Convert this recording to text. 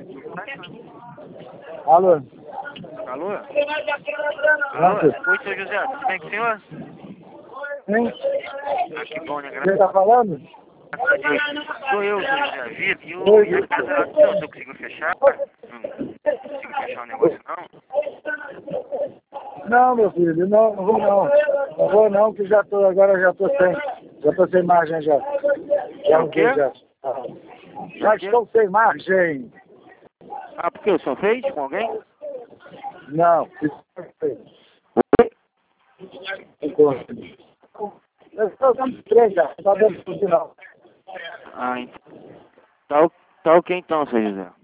Alô? Alô? Alô? Oi, seu José, tudo bem com o senhor? Sim? Ah, que bom, né? Você Graças tá falando? a Deus. Sou eu, seu José Vitor, e Oi, o Vitor. casa lá do senhor, conseguiu fechar? Não consigo fechar o negócio, não? Não, meu filho, não vou não. Não vou não, que agora já tô sem margem já. Já O quê? Já estou sem margem. Ah, por quê? O senhor fez com alguém? Não. Eu estou dando 3 já, não tá dando tudo não. Ah, então. Tá ok então, seu José.